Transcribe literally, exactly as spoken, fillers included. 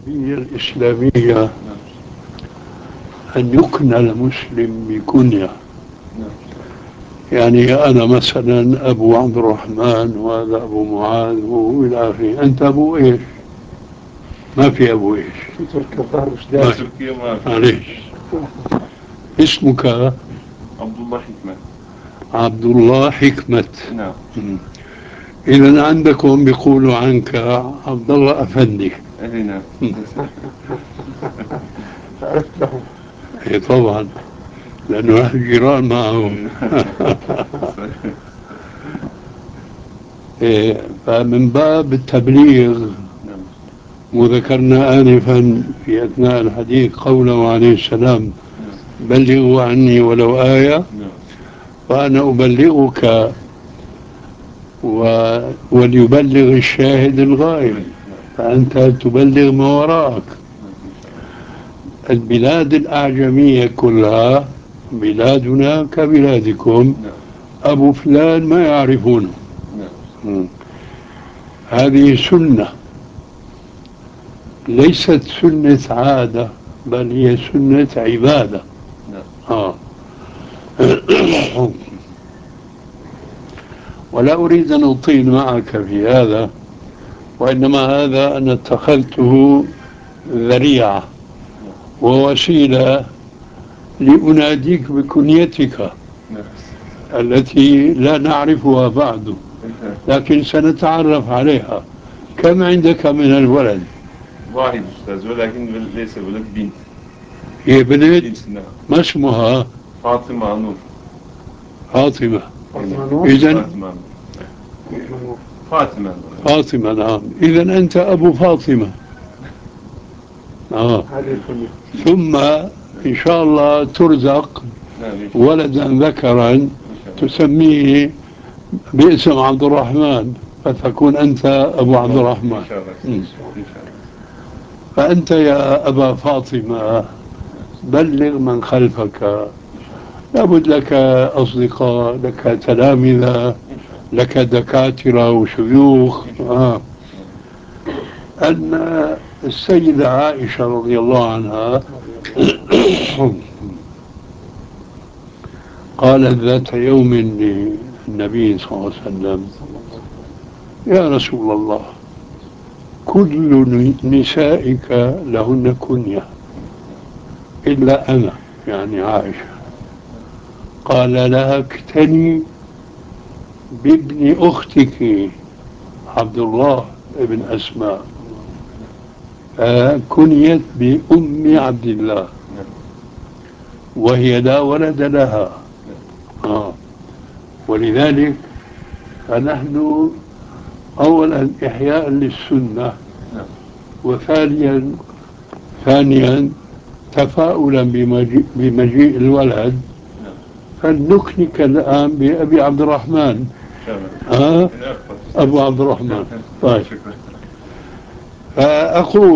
التربية الإسلامية أن يكنى المسلم بكنية. يعني أنا مثلا أبو عبد الرحمن وهذا أبو معاذ وإلى آخره. أنت أبو إيش؟ ما في أبو إيش؟ في تركيا ما في تركيا ما في. معليش. اسمك؟ عبد الله حكمة. عبد الله حكمة. نعم. إذا عندكم بيقولوا عنك عبد الله أفندي. أي نعم. عرفتهم. إيه طبعا، لأنه أهل الجيران معهم. إيه، فمن باب التبليغ، وذكرنا آنفا في أثناء الحديث قوله عليه السلام: بلغوا عني ولو آية. وأنا أبلغك و... وليبلغ الشاهد الغائب، فأنت تبلغ ما وراءك. البلاد الأعجمية كلها بلادنا كبلادكم، أبو فلان ما يعرفونه. هذه سنة، ليست سنة عادة، بل هي سنة عبادة. آه. ولا أريد أن أطيل معك في هذا، وإنما هذا أنا اتخذته ذريعة ووسيلة لأناديك بكنيتك التي لا نعرفها بعد، لكن سنتعرف عليها. كم عندك من الولد؟ واحد أستاذ، ولكن ليس ولد، بنت. هي بنت؟ بنت نعم. ما اسمها؟ فاطمة نور. فاطمة. فاطمة نور. إذن فاطمة نور. فاطمة فاطمة نعم. إذن أنت أبو فاطمة. آه. ثم إن شاء الله ترزق ولدا ذكرا تسميه باسم عبد الرحمن، فتكون أنت أبو عبد الرحمن. إن شاء الله. إن شاء الله. فأنت يا أبا فاطمة بلغ من خلفك. لابد لك أصدقاء، لك تلامذة، لك دكاترة وشيوخ. آه. أن السيدة عائشة رضي الله عنها قالت ذات يوم للنبي صلى الله عليه وسلم: يا رسول الله، كل نسائك لهن كنية إلا أنا، يعني عائشة. قال لها: اكتني بابن أختك عبد الله ابن أسماء، فكنيت بأم عبد الله وهي لا ولد لها. آه. ولذلك فنحن أولا إحياء للسنة، وثانيا ثانيا تفاؤلا بمجيء, بمجيء الولد، فلنكنك الآن بأبي عبد الرحمن. آه؟ أبو عبد الرحمن. طيب. فأقول